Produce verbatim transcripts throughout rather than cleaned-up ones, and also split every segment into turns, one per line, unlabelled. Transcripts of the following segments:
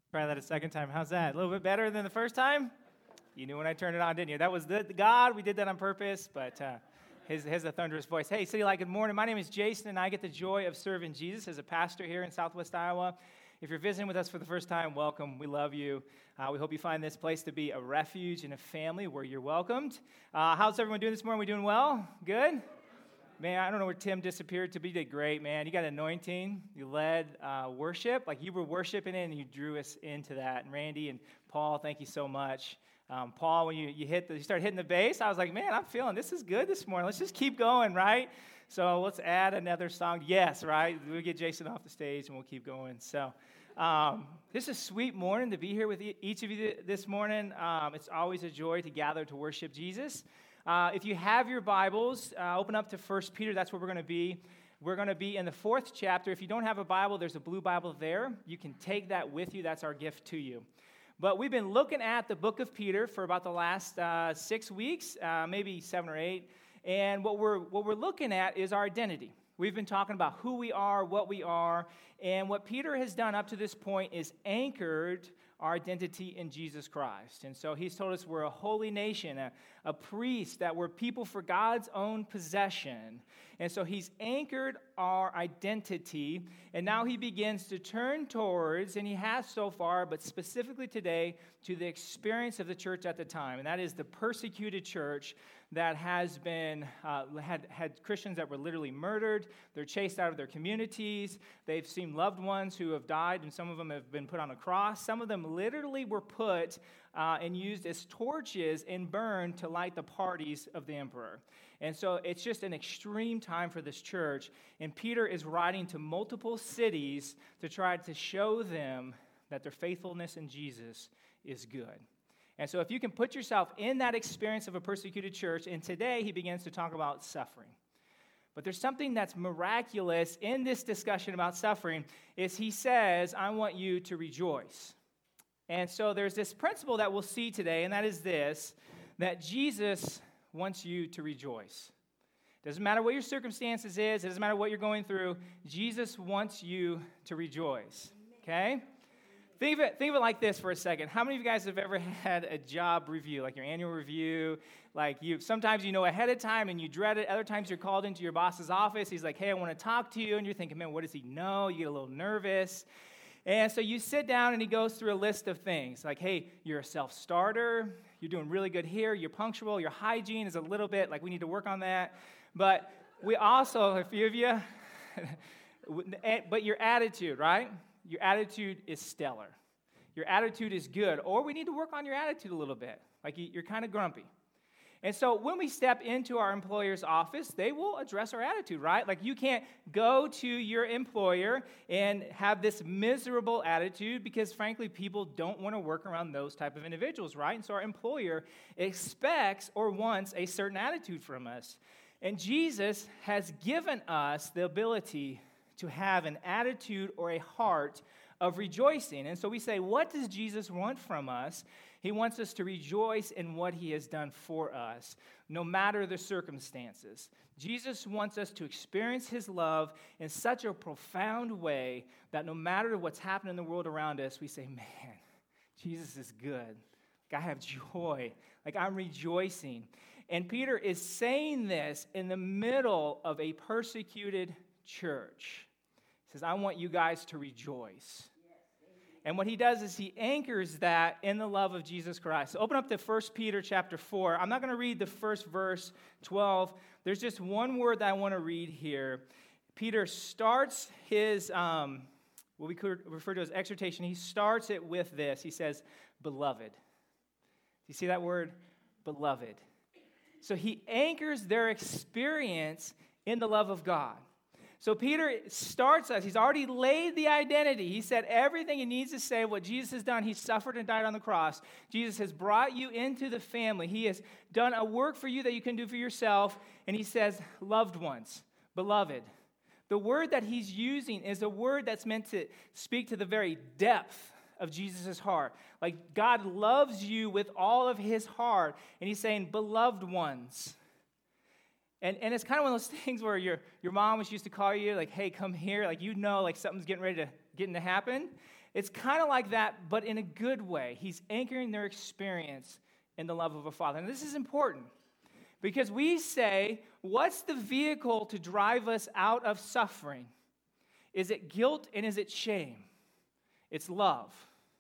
Try that a second time. How's that? A little bit better than the first time? You knew when I turned it on, didn't you? That was the, the God. We did that on purpose, but uh, his, his a thunderous voice. Hey, City Light, good morning. My name is Jason, and I get the joy of serving Jesus as a pastor here in Southwest Iowa. If you're visiting with us for the first time, welcome. We love you. Uh, we hope you find this place to be a refuge and a family where you're welcomed. Uh, how's everyone doing this morning? We doing well? Good? Man, I don't know where Tim disappeared to, but you did great, man. You got anointing. You led uh, worship. Like you were worshiping it, and you drew us into that. And Randy and Paul, thank you so much. Um, Paul, when you, you hit the, you started hitting the bass, I was like, man, I'm feeling this is good this morning. Let's just keep going, right? So let's add another song. Yes, right? We'll get Jason off the stage, and we'll keep going. So um, this is a sweet morning to be here with each of you this morning. Um, it's always a joy to gather to worship Jesus. Uh, if you have your Bibles, uh, open up to First Peter. That's where we're going to be. We're going to be in the fourth chapter. If you don't have a Bible, there's a blue Bible there. You can take that with you. That's our gift to you. But we've been looking at the book of Peter for about the last uh, six weeks, uh, maybe seven or eight. And what we're what we're looking at is our identity. We've been talking about who we are, what we are, and what Peter has done up to this point is anchored our identity in Jesus Christ. And so he's told us we're a holy nation, a, a priest, that we're people for God's own possession. And so he's anchored our identity, and now he begins to turn towards, and he has so far, but specifically today, to the experience of the church at the time, and that is the persecuted church that has been, uh, had, had Christians that were literally murdered. They're chased out of their communities. They've seen loved ones who have died, and some of them have been put on a cross. Some of them literally were put uh, and used as torches and burned to light the parties of the emperor. And so it's just an extreme time for this church, and Peter is writing to multiple cities to try to show them that their faithfulness in Jesus is good. And so if you can put yourself in that experience of a persecuted church, and today he begins to talk about suffering. But there's something that's miraculous in this discussion about suffering, is he says, I want you to rejoice. And so there's this principle that we'll see today, and that is this, that Jesus wants you to rejoice. Doesn't matter what your circumstances is, it doesn't matter what you're going through, Jesus wants you to rejoice, okay? Think of it, think of it like this for a second. How many of you guys have ever had a job review, like your annual review? Like you, sometimes you know ahead of time and you dread it. Other times you're called into your boss's office. He's like, hey, I want to talk to you. And you're thinking, man, what does he know? You get a little nervous. And so you sit down and he goes through a list of things. Like, hey, you're a self-starter. You're doing really good here. You're punctual. Your hygiene is a little bit, like we need to work on that. But we also, a few of you, but your attitude, right? Your attitude is stellar. Your attitude is good. Or we need to work on your attitude a little bit. Like you're kind of grumpy. And so when we step into our employer's office, they will address our attitude, right? Like you can't go to your employer and have this miserable attitude because, frankly, people don't want to work around those type of individuals, right? And so our employer expects or wants a certain attitude from us. And Jesus has given us the ability to have an attitude or a heart of rejoicing. And so we say, what does Jesus want from us? He wants us to rejoice in what he has done for us, no matter the circumstances. Jesus wants us to experience his love in such a profound way that no matter what's happening in the world around us, we say, man, Jesus is good. Like I have joy. Like I'm rejoicing. And Peter is saying this in the middle of a persecuted church. He says, I want you guys to rejoice. And what he does is he anchors that in the love of Jesus Christ. So open up to First Peter chapter four. I'm not going to read the first verse, twelve. There's just one word that I want to read here. Peter starts his, um, what we could refer to as exhortation, he starts it with this. He says, beloved. You see that word? Beloved. So he anchors their experience in the love of God. So Peter starts us. He's already laid the identity. He said everything he needs to say, what Jesus has done. He suffered and died on the cross. Jesus has brought you into the family. He has done a work for you that you can do for yourself. And he says, loved ones, beloved. The word that he's using is a word that's meant to speak to the very depth of Jesus' heart. Like God loves you with all of his heart. And he's saying, beloved ones. And and it's kind of one of those things where your, your mom was used to call you, like, hey, come here. Like, you know, like, something's getting ready to getting to happen. It's kind of like that, but in a good way. He's anchoring their experience in the love of a father. And this is important because we say, what's the vehicle to drive us out of suffering? Is it guilt and is it shame? It's love.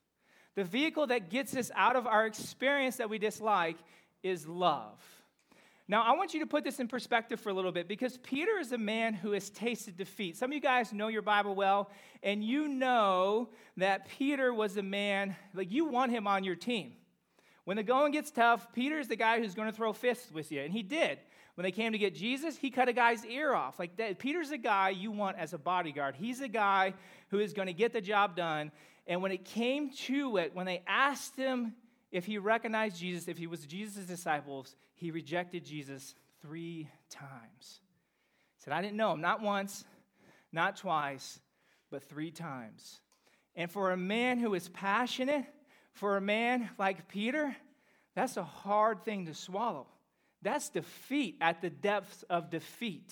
The vehicle that gets us out of our experience that we dislike is love. Now, I want you to put this in perspective for a little bit because Peter is a man who has tasted defeat. Some of you guys know your Bible well, and you know that Peter was a man, like you want him on your team. When the going gets tough, Peter's the guy who's going to throw fists with you, and he did. When they came to get Jesus, he cut a guy's ear off. Like that, Peter's a guy you want as a bodyguard. He's a guy who is going to get the job done. And when it came to it, when they asked him if he recognized Jesus, if he was Jesus' disciples, he rejected Jesus three times. He said, I didn't know him, not once, not twice, but three times. And for a man who is passionate, for a man like Peter, that's a hard thing to swallow. That's defeat at the depths of defeat.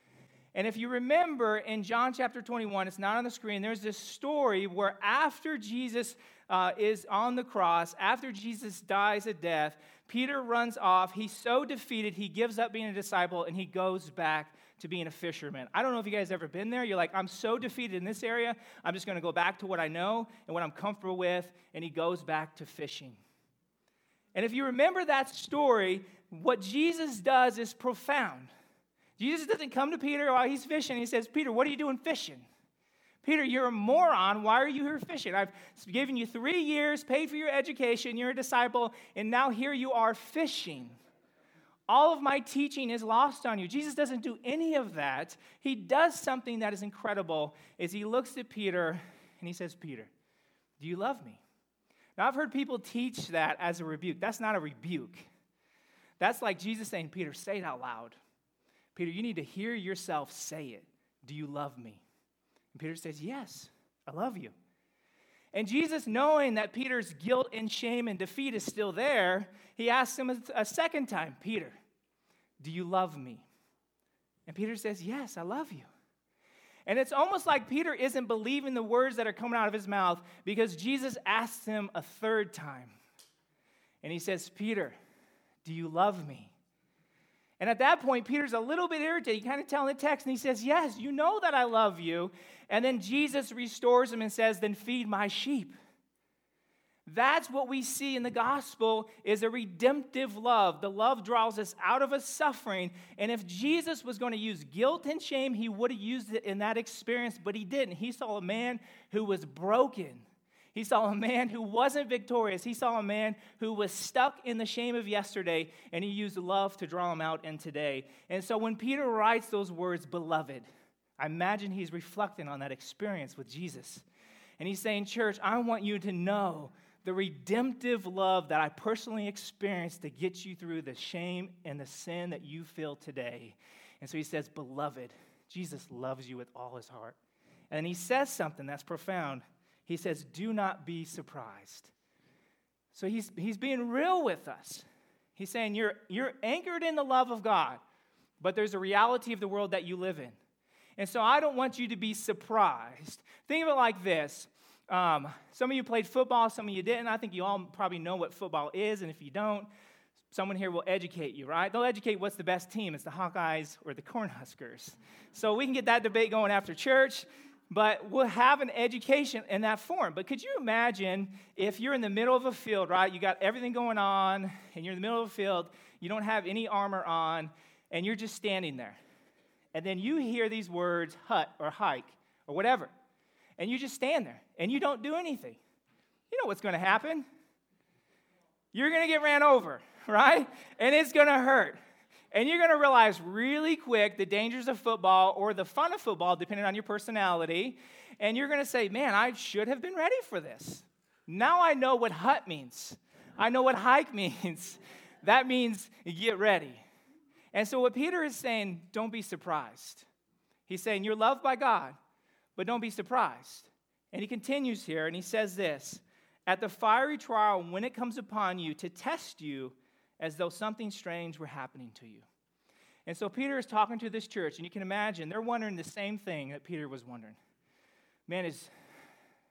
And if you remember in John chapter twenty-one, it's not on the screen, there's this story where after Jesus uh, is on the cross, after Jesus dies a death, Peter runs off. He's so defeated, he gives up being a disciple, and he goes back to being a fisherman. I don't know if you guys have ever been there. You're like, I'm so defeated in this area, I'm just going to go back to what I know and what I'm comfortable with, and he goes back to fishing. And if you remember that story, what Jesus does is profound. Jesus doesn't come to Peter while he's fishing. He says, Peter, what are you doing fishing? Peter, you're a moron. Why are you here fishing? I've given you three years, paid for your education, you're a disciple, and now here you are fishing. All of my teaching is lost on you. Jesus doesn't do any of that. He does something that is incredible, is he looks at Peter and he says, Peter, do you love me? Now, I've heard people teach that as a rebuke. That's not a rebuke. That's like Jesus saying, Peter, say it out loud. Peter, you need to hear yourself say it. Do you love me? And Peter says, yes, I love you. And Jesus, knowing that Peter's guilt and shame and defeat is still there, he asks him a, a second time, Peter, do you love me? And Peter says, yes, I love you. And it's almost like Peter isn't believing the words that are coming out of his mouth because Jesus asks him a third time. And he says, Peter, do you love me? And at that point, Peter's a little bit irritated. He kind of telling the text, and he says, yes, you know that I love you. And then Jesus restores him and says, then feed my sheep. That's what we see in the gospel is a redemptive love. The love draws us out of a suffering. And if Jesus was going to use guilt and shame, he would have used it in that experience, but he didn't. He saw a man who was broken. He saw a man who wasn't victorious. He saw a man who was stuck in the shame of yesterday, and he used love to draw him out in today. And so when Peter writes those words, beloved, I imagine he's reflecting on that experience with Jesus. And he's saying, church, I want you to know the redemptive love that I personally experienced to get you through the shame and the sin that you feel today. And so he says, beloved, Jesus loves you with all his heart. And he says something that's profound. He says, do not be surprised. So he's, he's being real with us. He's saying you're, you're anchored in the love of God, but there's a reality of the world that you live in. And so I don't want you to be surprised. Think of it like this. Um, some of you played football, some of you didn't. I think you all probably know what football is, and if you don't, someone here will educate you, right? They'll educate what's the best team. It's the Hawkeyes or the Cornhuskers. So we can get that debate going after church. But we'll have an education in that form. But could you imagine if you're in the middle of a field, right? You got everything going on, and you're in the middle of a field. You don't have any armor on, and you're just standing there. And then you hear these words, hut or hike or whatever. And you just stand there, and you don't do anything. You know what's going to happen. You're going to get ran over, right? And it's going to hurt. And you're going to realize really quick the dangers of football or the fun of football, depending on your personality. And you're going to say, man, I should have been ready for this. Now I know what hut means. I know what hike means. That means get ready. And so what Peter is saying, don't be surprised. He's saying you're loved by God, but don't be surprised. And he continues here, and he says this, at the fiery trial when it comes upon you to test you, as though something strange were happening to you. And so Peter is talking to this church, and you can imagine they're wondering the same thing that Peter was wondering. Man, is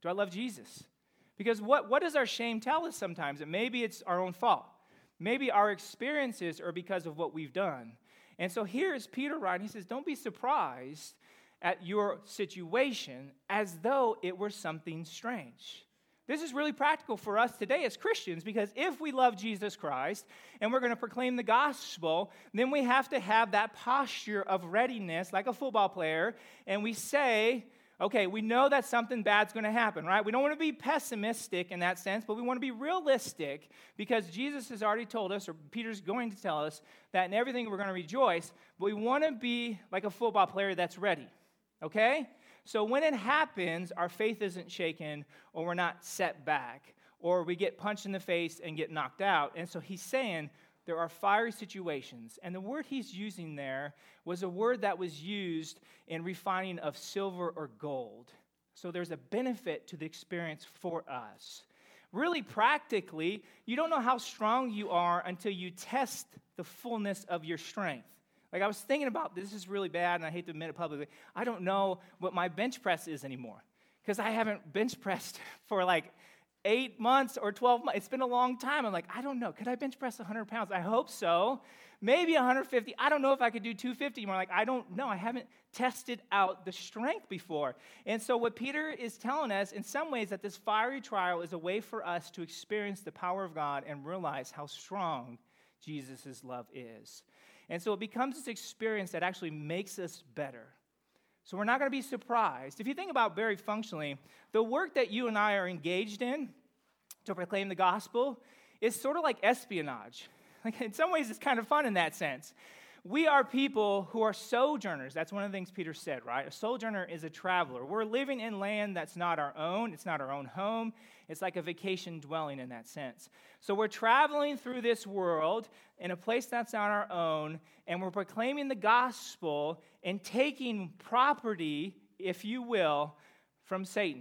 Do I love Jesus? Because what, what does our shame tell us sometimes? That maybe it's our own fault. Maybe our experiences are because of what we've done. And so here is Peter writing. He says, don't be surprised at your situation as though it were something strange. This is really practical for us today as Christians, because if we love Jesus Christ and we're going to proclaim the gospel, then we have to have that posture of readiness like a football player, and we say, okay, we know that something bad's going to happen, right? We don't want to be pessimistic in that sense, but we want to be realistic, because Jesus has already told us, or Peter's going to tell us, that in everything we're going to rejoice, but we want to be like a football player that's ready, okay? So when it happens, our faith isn't shaken, or we're not set back, or we get punched in the face and get knocked out. And so he's saying there are fiery situations. And the word he's using there was a word that was used in refining of silver or gold. So there's a benefit to the experience for us. Really practically, you don't know how strong you are until you test the fullness of your strength. Like, I was thinking about this, is really bad, and I hate to admit it publicly. I don't know what my bench press is anymore, because I haven't bench pressed for like eight months or twelve months. It's been a long time. I'm like, I don't know. Could I bench press one hundred pounds? I hope so. Maybe one hundred fifty. I don't know if I could do two hundred fifty more. Like, I don't know. I haven't tested out the strength before. And so what Peter is telling us, in some ways, that this fiery trial is a way for us to experience the power of God and realize how strong Jesus' love is. And so it becomes this experience that actually makes us better. So we're not going to be surprised. If you think about very functionally, the work that you and I are engaged in to proclaim the gospel is sort of like espionage. Like, in some ways, it's kind of fun in that sense. We are people who are sojourners. That's one of the things Peter said, right? A sojourner is a traveler. We're living in land that's not our own. It's not our own home. It's like a vacation dwelling in that sense. So we're traveling through this world in a place that's not our own, and we're proclaiming the gospel and taking property, if you will, from Satan.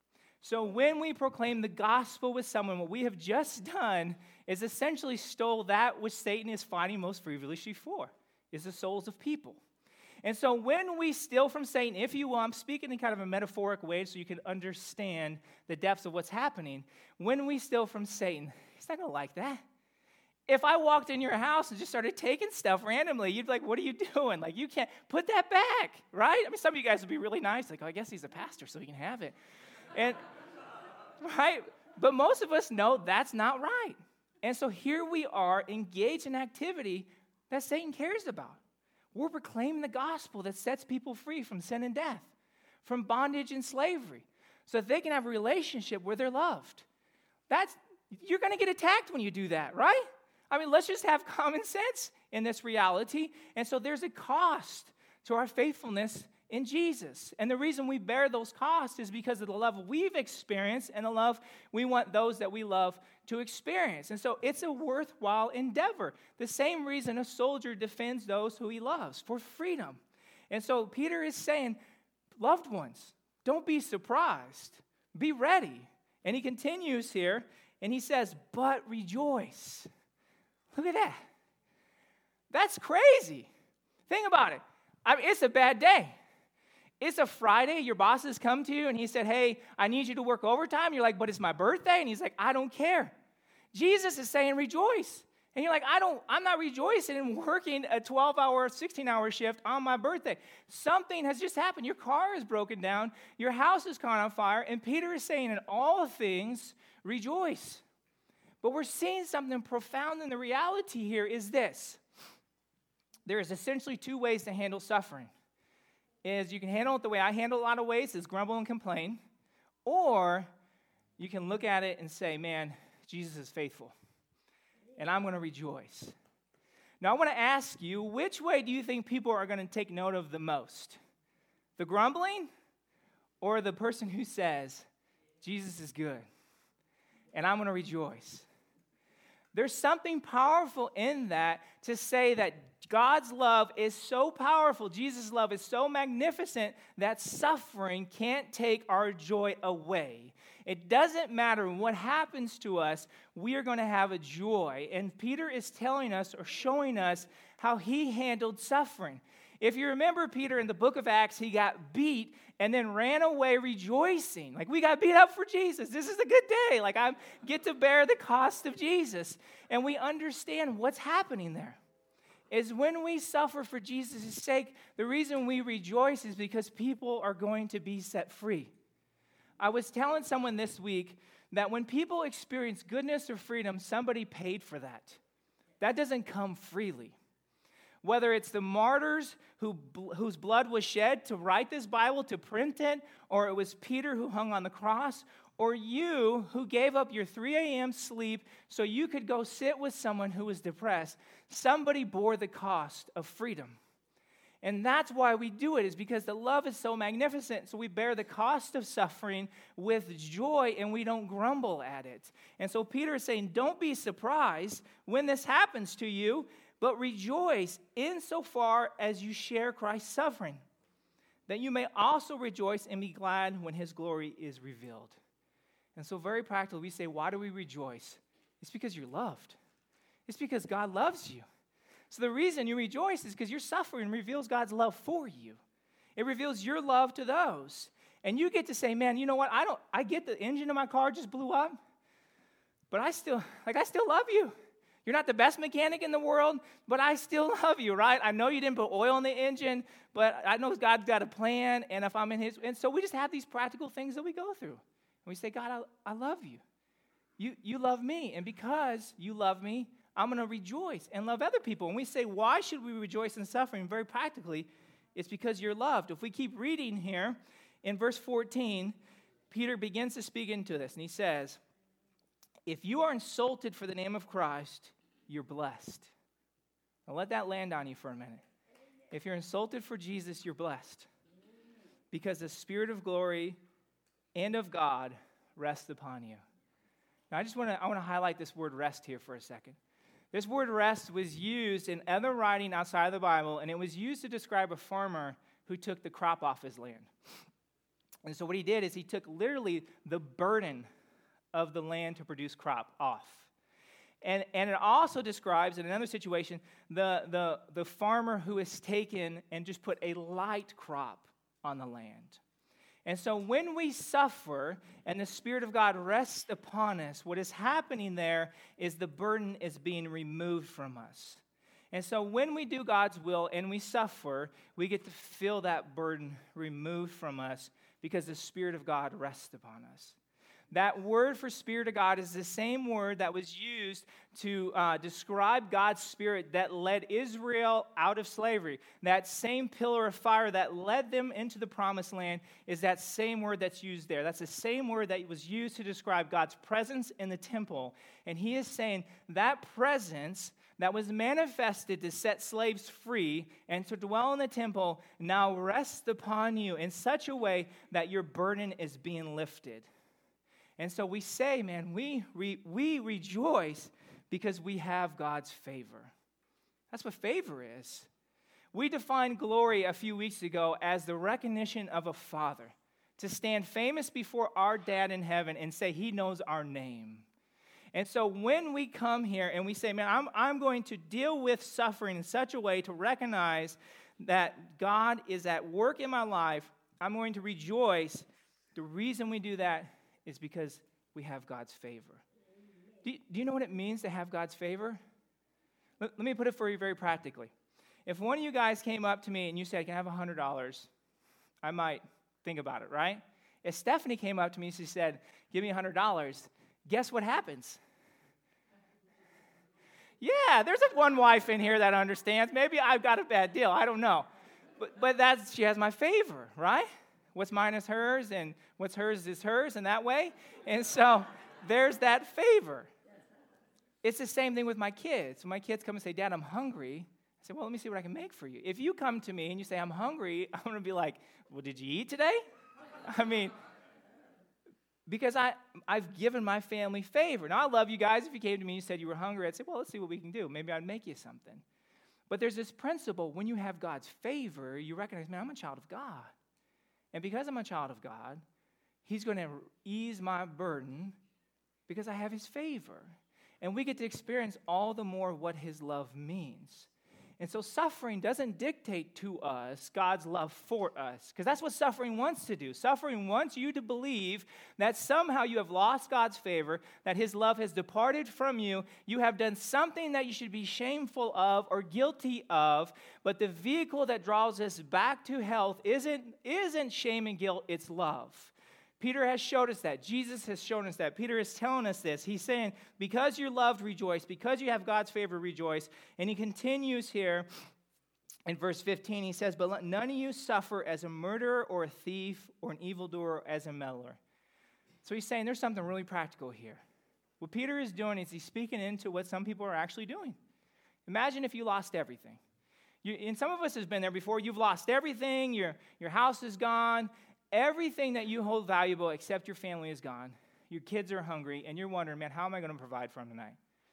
So when we proclaim the gospel with someone, what we have just done is essentially stole that which Satan is fighting most feverishly for, is the souls of people. And so when we steal from Satan, if you will, I'm speaking in kind of a metaphoric way so you can understand the depths of what's happening. When we steal from Satan, he's not going to like that. If I walked in your house and just started taking stuff randomly, you'd be like, what are you doing? Like, you can't put that back, right? I mean, some of you guys would be really nice, like, oh, I guess he's a pastor, so he can have it. And, right? But most of us know that's not right. And so here we are engaged in activity that Satan cares about. We're proclaiming the gospel that sets people free from sin and death, from bondage and slavery, so that they can have a relationship where they're loved. That's, you're going to get attacked when you do that, right? I mean, let's just have common sense in this reality. And so there's a cost to our faithfulness in Jesus. And the reason we bear those costs is because of the love we've experienced and the love we want those that we love to experience. And so it's a worthwhile endeavor. The same reason a soldier defends those who he loves, for freedom. And so Peter is saying, loved ones, don't be surprised. Be ready. And he continues here, and he says, but rejoice. Look at that. That's crazy. Think about it. I mean, it's a bad day. It's a Friday, your boss has come to you and he said, hey, I need you to work overtime. You're like, but it's my birthday. And he's like, I don't care. Jesus is saying rejoice. And you're like, I don't, I'm not rejoicing in working a twelve-hour, sixteen-hour shift on my birthday. Something has just happened. Your car is broken down. Your house has caught on fire. And Peter is saying, in all things, rejoice. But we're seeing something profound in the reality here is this. There is essentially two ways to handle suffering. Is you can handle it the way I handle a lot of ways, is grumble and complain. Or you can look at it and say, man, Jesus is faithful. And I'm going to rejoice. Now, I want to ask you, which way do you think people are going to take note of the most? The grumbling or the person who says, Jesus is good, and I'm going to rejoice? There's something powerful in that to say that God's love is so powerful, Jesus' love is so magnificent that suffering can't take our joy away. It doesn't matter what happens to us, we are going to have a joy. And Peter is telling us or showing us how he handled suffering. If you remember Peter in the book of Acts, he got beat and then ran away rejoicing. Like, we got beat up for Jesus. This is a good day. Like, I get to bear the cost of Jesus. And we understand what's happening there. Is when we suffer for Jesus' sake, the reason we rejoice is because people are going to be set free. I was telling someone this week that when people experience goodness or freedom, somebody paid for that. That doesn't come freely. Whether it's the martyrs who, whose blood was shed to write this Bible, to print it, or it was Peter who hung on the cross, or you who gave up your three a.m. sleep so you could go sit with someone who was depressed, somebody bore the cost of freedom. And that's why we do it, is because the love is so magnificent. So we bear the cost of suffering with joy, and we don't grumble at it. And so Peter is saying, don't be surprised when this happens to you, but rejoice insofar as you share Christ's suffering, that you may also rejoice and be glad when his glory is revealed. And so very practically, we say, why do we rejoice? It's because you're loved. It's because God loves you. So the reason you rejoice is because your suffering reveals God's love for you. It reveals your love to those. And you get to say, man, you know what? I don't, I get the engine of my car just blew up, but I still, like, I still love you. You're not the best mechanic in the world, but I still love you, right? I know you didn't put oil in the engine, but I know God's got a plan, and if I'm in his, and so we just have these practical things that we go through. And we say, God, I, I love you. You, you love me, and because you love me, I'm going to rejoice and love other people. And we say, why should we rejoice in suffering? Very practically, it's because you're loved. If we keep reading here, in verse fourteen, Peter begins to speak into this, and he says, if you are insulted for the name of Christ, you're blessed. Now let that land on you for a minute. If you're insulted for Jesus, you're blessed, because the Spirit of glory and of God rests upon you. Now I just want to I want to highlight this word rest here for a second. This word rest was used in other writing outside of the Bible, and it was used to describe a farmer who took the crop off his land. And so what he did is he took literally the burden of the land to produce crop off. And, and it also describes, in another situation, the, the, the farmer who has taken and just put a light crop on the land. And so when we suffer and the Spirit of God rests upon us, what is happening there is the burden is being removed from us. And so when we do God's will and we suffer, we get to feel that burden removed from us because the Spirit of God rests upon us. That word for Spirit of God is the same word that was used to uh, describe God's Spirit that led Israel out of slavery. That same pillar of fire that led them into the promised land is that same word that's used there. That's the same word that was used to describe God's presence in the temple. And he is saying that presence that was manifested to set slaves free and to dwell in the temple now rests upon you in such a way that your burden is being lifted. And so we say, man, we, re, we rejoice because we have God's favor. That's what favor is. We defined glory a few weeks ago as the recognition of a father, to stand famous before our dad in heaven and say he knows our name. And so when we come here and we say, man, I'm, I'm going to deal with suffering in such a way to recognize that God is at work in my life, I'm going to rejoice. The reason we do that is because we have God's favor. Do you, do you know what it means to have God's favor? Let, let me put it for you very practically. If one of you guys came up to me and you said, can I have one hundred dollars? I might think about it, right? If Stephanie came up to me and she said, give me one hundred dollars, guess what happens? Yeah, there's a one wife in here that understands. Maybe I've got a bad deal. I don't know. But, but that's, she has my favor, right? What's mine is hers, and what's hers is hers, and that way. And so there's that favor. It's the same thing with my kids. When my kids come and say, Dad, I'm hungry, I say, well, let me see what I can make for you. If you come to me and you say, I'm hungry, I'm going to be like, well, did you eat today? I mean, because I, I've given my family favor. Now, I love you guys. If you came to me and you said you were hungry, I'd say, well, let's see what we can do. Maybe I'd make you something. But there's this principle. When you have God's favor, you recognize, man, I'm a child of God. And because I'm a child of God, he's going to ease my burden because I have his favor. And we get to experience all the more what his love means. And so suffering doesn't dictate to us God's love for us, because that's what suffering wants to do. Suffering wants you to believe that somehow you have lost God's favor, that his love has departed from you, you have done something that you should be shameful of or guilty of, but the vehicle that draws us back to health isn't, isn't shame and guilt, it's love. Peter has showed us that. Jesus has shown us that. Peter is telling us this. He's saying, because you're loved, rejoice. Because you have God's favor, rejoice. And he continues here in verse fifteen. He says, but let none of you suffer as a murderer or a thief or an evildoer or as a meddler. So he's saying there's something really practical here. What Peter is doing is he's speaking into what some people are actually doing. Imagine if you lost everything. You, and some of us has been there before. You've lost everything. Your, your house is gone. Everything that you hold valuable except your family is gone. Your kids are hungry, and you're wondering, man, how am I going to provide for them tonight?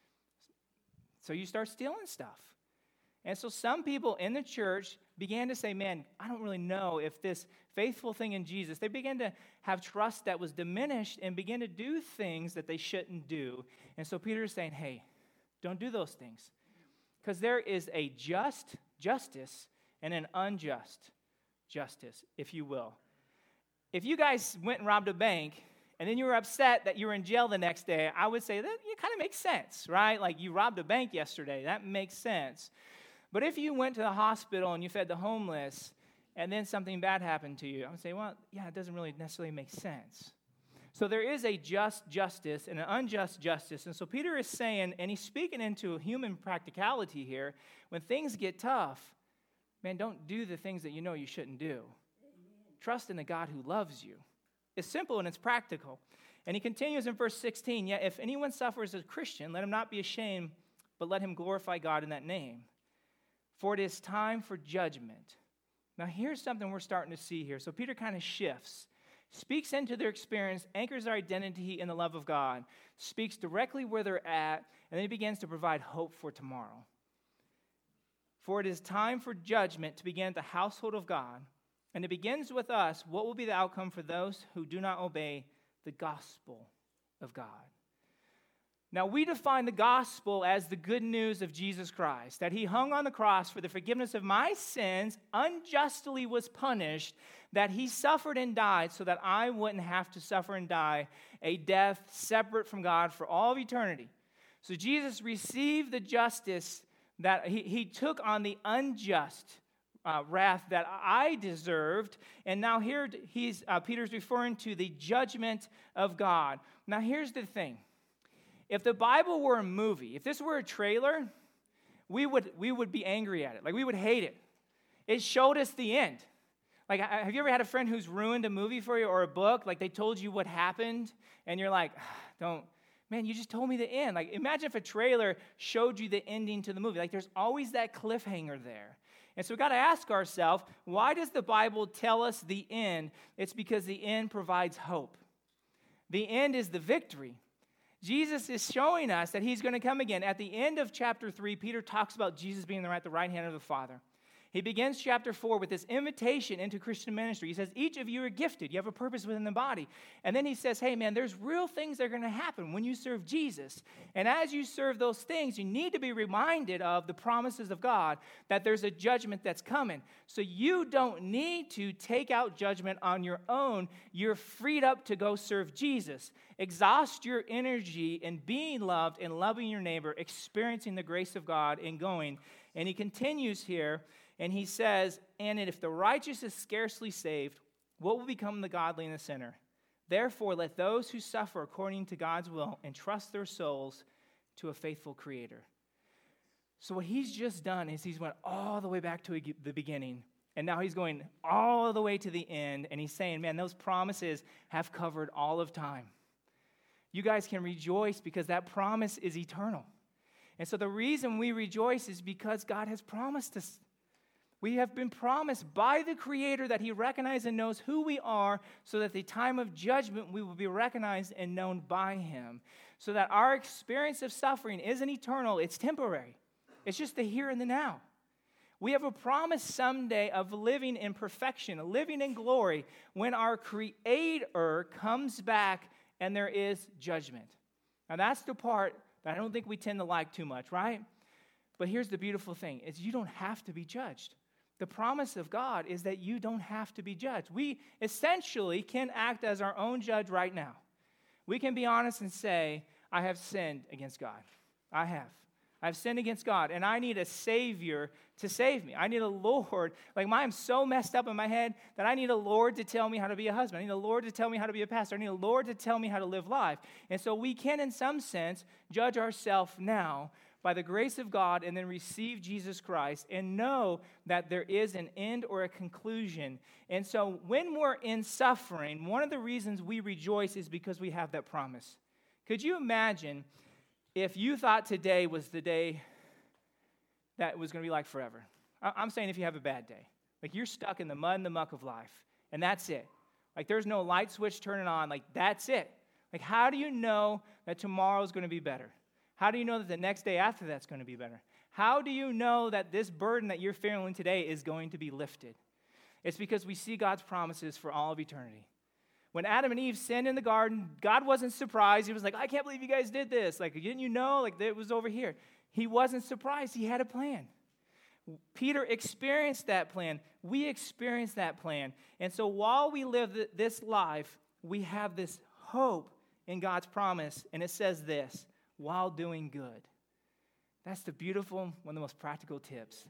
So you start stealing stuff. And so some people in the church began to say, man, I don't really know if this faithful thing in Jesus, they began to have trust that was diminished and began to do things that they shouldn't do. And so Peter is saying, hey, don't do those things. Because there is a just justice and an unjust justice, if you will. If you guys went and robbed a bank, and then you were upset that you were in jail the next day, I would say that it kind of makes sense, right? Like you robbed a bank yesterday. That makes sense. But if you went to the hospital and you fed the homeless, and then something bad happened to you, I would say, well, yeah, it doesn't really necessarily make sense. So there is a just justice and an unjust justice. And so Peter is saying, and he's speaking into human practicality here, when things get tough, man, don't do the things that you know you shouldn't do. Trust in the God who loves you. It's simple and it's practical. And he continues in verse sixteen, yet if anyone suffers as a Christian, let him not be ashamed, but let him glorify God in that name. For it is time for judgment. Now here's something we're starting to see here. So Peter kind of shifts, speaks into their experience, anchors their identity in the love of God, speaks directly where they're at, and then he begins to provide hope for tomorrow. For it is time for judgment to begin at the household of God. And it begins with us. What will be the outcome for those who do not obey the gospel of God? Now, we define the gospel as the good news of Jesus Christ, that he hung on the cross for the forgiveness of my sins, unjustly was punished, that he suffered and died so that I wouldn't have to suffer and die a death separate from God for all of eternity. So Jesus received the justice that he, he took on the unjust Uh, wrath that I deserved, and now here he's uh, Peter's referring to the judgment of God. Now here's the thing: if the Bible were a movie, if this were a trailer, we would we would be angry at it, like we would hate it. It showed us the end. Like, have you ever had a friend who's ruined a movie for you or a book? Like they told you what happened, and you're like, don't. Man, you just told me the end. Like, imagine if a trailer showed you the ending to the movie. Like, there's always that cliffhanger there. And so we've got to ask ourselves, why does the Bible tell us the end? It's because the end provides hope. The end is the victory. Jesus is showing us that he's going to come again. At the end of chapter three, Peter talks about Jesus being at the right hand of the Father. He begins chapter four with this invitation into Christian ministry. He says, each of you are gifted. You have a purpose within the body. And then he says, hey, man, there's real things that are going to happen when you serve Jesus. And as you serve those things, you need to be reminded of the promises of God, that there's a judgment that's coming. So you don't need to take out judgment on your own. You're freed up to go serve Jesus. Exhaust your energy in being loved and loving your neighbor, experiencing the grace of God and going. And he continues here. And he says, and if the righteous is scarcely saved, what will become the godly and the sinner? Therefore, let those who suffer according to God's will entrust their souls to a faithful Creator. So what he's just done is he's went all the way back to the beginning, and now he's going all the way to the end, and he's saying, man, those promises have covered all of time. You guys can rejoice because that promise is eternal. And so the reason we rejoice is because God has promised us. We have been promised by the Creator that he recognizes and knows who we are, so that at the time of judgment we will be recognized and known by him. So that our experience of suffering isn't eternal, it's temporary. It's just the here and the now. We have a promise someday of living in perfection, living in glory, when our Creator comes back and there is judgment. Now that's the part that I don't think we tend to like too much, right? But here's the beautiful thing, is you don't have to be judged. The promise of God is that you don't have to be judged. We essentially can act as our own judge right now. We can be honest and say, I have sinned against God. I have. I've sinned against God, and I need a Savior to save me. I need a Lord. Like, I'm so messed up in my head that I need a Lord to tell me how to be a husband. I need a Lord to tell me how to be a pastor. I need a Lord to tell me how to live life. And so we can, in some sense, judge ourselves now by the grace of God and then receive Jesus Christ and know that there is an end or a conclusion. And so when we're in suffering, one of the reasons we rejoice is because we have that promise. Could you imagine if you thought today was the day that was going to be like forever? I'm saying if you have a bad day. Like, you're stuck in the mud and the muck of life, and that's it. Like, there's no light switch turning on. Like, that's it. Like, how do you know that tomorrow's going to be better? How do you know that the next day after that's going to be better? How do you know that this burden that you're feeling today is going to be lifted? It's because we see God's promises for all of eternity. When Adam and Eve sinned in the garden, God wasn't surprised. He was like, I can't believe you guys did this. Like, didn't you know? Like, it was over here. He wasn't surprised. He had a plan. Peter experienced that plan. We experienced that plan. And so while we live th- this life, we have this hope in God's promise. And it says this, while doing good. That's the beautiful, one of the most practical tips.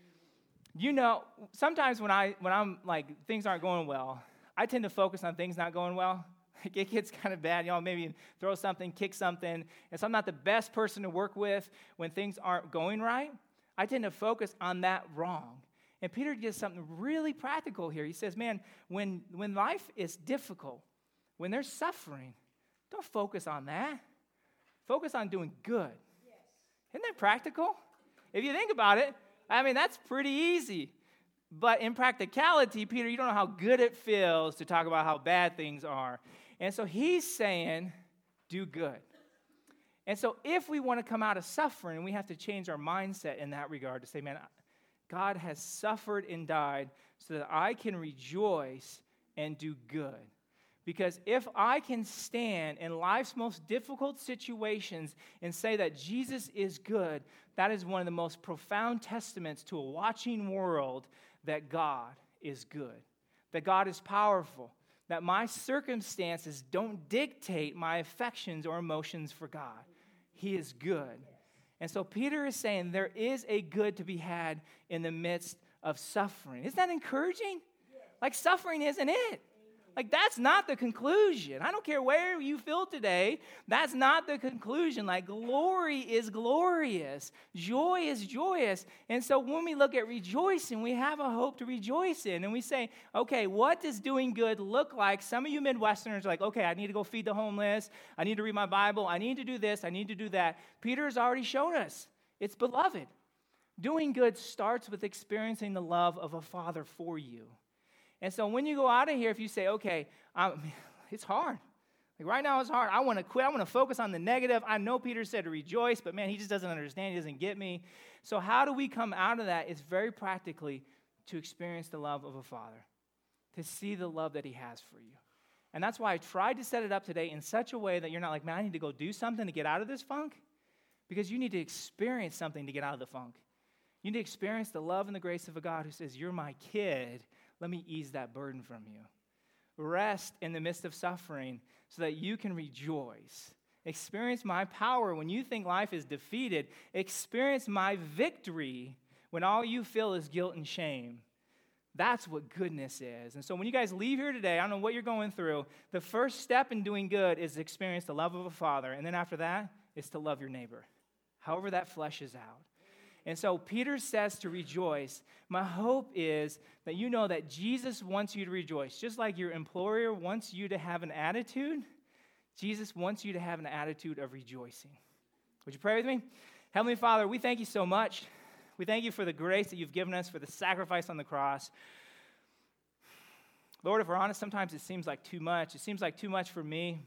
You know, sometimes when, I, when I'm like, things aren't going well, I tend to focus on things not going well. It gets kind of bad. You know, maybe throw something, kick something. And so I'm not the best person to work with when things aren't going right. I tend to focus on that wrong. And Peter gives something really practical here. He says, man, when, when life is difficult, when there's suffering, don't focus on that. Focus on doing good. Yes. Isn't that practical? If you think about it, I mean, that's pretty easy. But in practicality, Peter, you don't know how good it feels to talk about how bad things are. And so he's saying, do good. And so if we want to come out of suffering, we have to change our mindset in that regard to say, man, God has suffered and died so that I can rejoice and do good. Because if I can stand in life's most difficult situations and say that Jesus is good, that is one of the most profound testaments to a watching world that God is good, that God is powerful, that my circumstances don't dictate my affections or emotions for God. He is good. And so Peter is saying there is a good to be had in the midst of suffering. Isn't that encouraging? Like, suffering isn't it. Like, that's not the conclusion. I don't care where you feel today. That's not the conclusion. Like, glory is glorious. Joy is joyous. And so when we look at rejoicing, we have a hope to rejoice in. And we say, okay, what does doing good look like? Some of you Midwesterners are like, okay, I need to go feed the homeless. I need to read my Bible. I need to do this. I need to do that. Peter has already shown us. It's beloved. Doing good starts with experiencing the love of a father for you. And so when you go out of here, if you say, okay, um, it's hard. Like, right now it's hard. I want to quit. I want to focus on the negative. I know Peter said to rejoice, but man, he just doesn't understand. He doesn't get me. So how do we come out of that? It's very practically to experience the love of a father, to see the love that he has for you. And that's why I tried to set it up today in such a way that you're not like, man, I need to go do something to get out of this funk. Because you need to experience something to get out of the funk. You need to experience the love and the grace of a God who says, you're my kid. Let me ease that burden from you. Rest in the midst of suffering so that you can rejoice. Experience my power when you think life is defeated. Experience my victory when all you feel is guilt and shame. That's what goodness is. And so when you guys leave here today, I don't know what you're going through, the first step in doing good is to experience the love of a father. And then after that is to love your neighbor, however that fleshes out. And so Peter says to rejoice. My hope is that you know that Jesus wants you to rejoice. Just like your employer wants you to have an attitude, Jesus wants you to have an attitude of rejoicing. Would you pray with me? Heavenly Father, we thank you so much. We thank you for the grace that you've given us, for the sacrifice on the cross. Lord, if we're honest, sometimes it seems like too much. It seems like too much for me.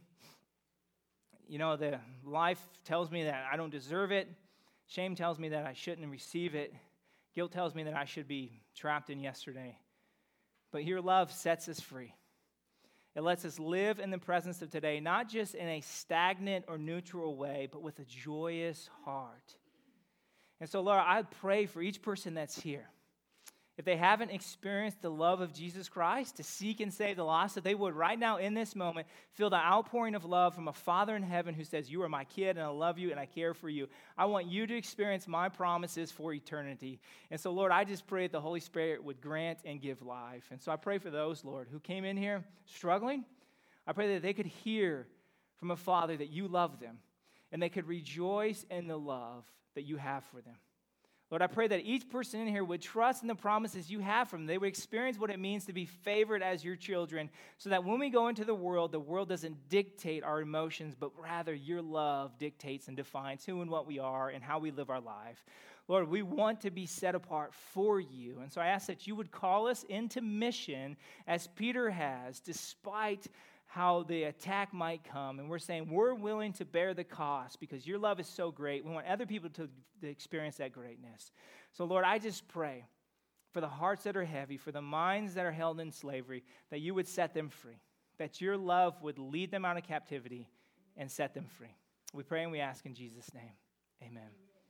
You know, the life tells me that I don't deserve it. Shame tells me that I shouldn't receive it. Guilt tells me that I should be trapped in yesterday. But your love sets us free. It lets us live in the presence of today, not just in a stagnant or neutral way, but with a joyous heart. And so, Lord, I pray for each person that's here. If they haven't experienced the love of Jesus Christ to seek and save the lost, that they would right now in this moment feel the outpouring of love from a Father in heaven who says, you are my kid and I love you and I care for you. I want you to experience my promises for eternity. And so, Lord, I just pray that the Holy Spirit would grant and give life. And so I pray for those, Lord, who came in here struggling. I pray that they could hear from a Father that you love them and they could rejoice in the love that you have for them. Lord, I pray that each person in here would trust in the promises you have for them. They would experience what it means to be favored as your children so that when we go into the world, the world doesn't dictate our emotions, but rather your love dictates and defines who and what we are and how we live our life. Lord, we want to be set apart for you. And so I ask that you would call us into mission as Peter has, despite how the attack might come. And we're saying we're willing to bear the cost because your love is so great. We want other people to, to experience that greatness. So, Lord, I just pray for the hearts that are heavy, for the minds that are held in slavery, that you would set them free, that your love would lead them out of captivity and set them free. We pray and we ask in Jesus' name. Amen.